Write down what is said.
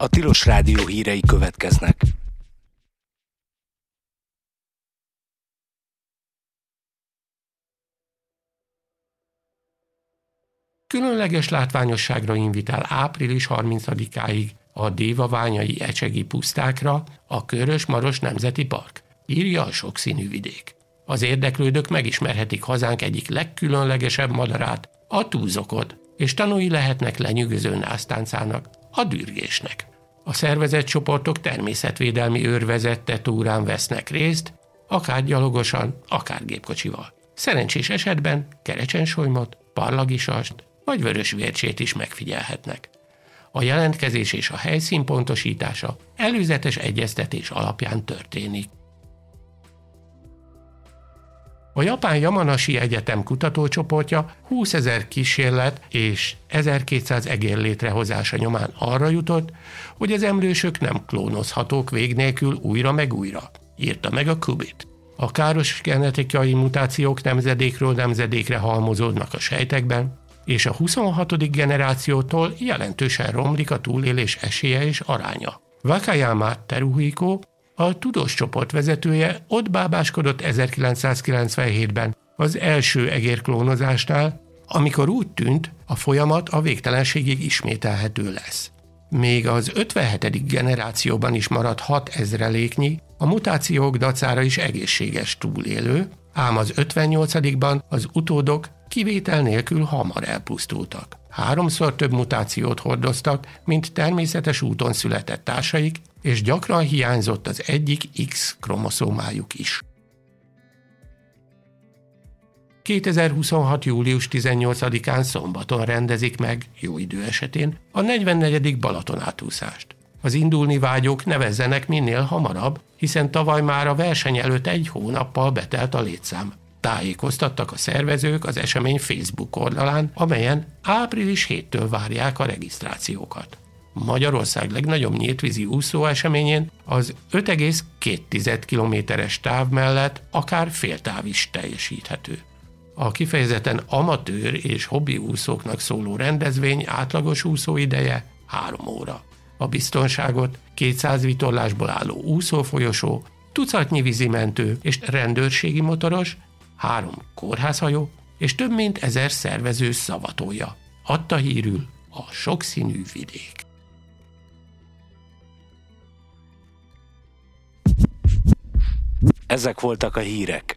A Tilos Rádió hírei következnek. Különleges látványosságra invitál április 30-áig a Dévaványai Ecsegi pusztákra a Körös-Maros Nemzeti Park, írja a Sokszínű Vidék. Az érdeklődők megismerhetik hazánk egyik legkülönlegesebb madarát, a túzokot, és tanúi lehetnek lenyűgöző násztáncának, a dürgésnek. A szervezett csoportok természetvédelmi őrvezette túrán vesznek részt, akár gyalogosan, akár gépkocsival. Szerencsés esetben kerecsensolymot, parlagisast vagy vörösvércsét is megfigyelhetnek. A jelentkezés és a helyszín pontosítása előzetes egyeztetés alapján történik. A japán Yamanashi Egyetem kutatócsoportja 20 000 kísérlet és 1200 egér létrehozása nyomán arra jutott, hogy az emlősök nem klónozhatók vég nélkül újra meg újra, írta meg a Qubit. A káros genetikai mutációk nemzedékről nemzedékre halmozódnak a sejtekben, és a 26. generációtól jelentősen romlik a túlélés esélye és aránya. Wakayama Teruhiko, a tudós csoport vezetője ott bábáskodott 1997-ben az első egérklónozásnál, amikor úgy tűnt, a folyamat a végtelenségig ismételhető lesz. Még az 57. generációban is maradt 6000-nyi, a mutációk dacára is egészséges túlélő, ám az 58-ban az utódok kivétel nélkül hamar elpusztultak. 3-szor több mutációt hordoztak, mint természetes úton született társaik, és gyakran hiányzott az egyik X-kromoszómájuk is. 2026. július 18-án szombaton rendezik meg, jó idő esetén, a 44. Balaton átúszást. Az indulni vágyók nevezzenek minél hamarabb, hiszen tavaly már a verseny előtt 1 hónappal betelt a létszám. Tájékoztattak a szervezők az esemény Facebook oldalán, amelyen április 7-től várják a regisztrációkat. Magyarország legnagyobb nyíltvízi úszó eseményén az 5,2 kilométeres táv mellett akár féltáv is teljesíthető. A kifejezetten amatőr és hobbi úszóknak szóló rendezvény átlagos úszóideje 3 óra. A biztonságot 200 vitorlásból álló úszófolyosó, tucatnyi vízimentő és rendőrségi motoros, 3 kórházhajó és több mint 1000 szervező szavatolja. Adta hírül a Sokszínű Vidék. Ezek voltak a hírek.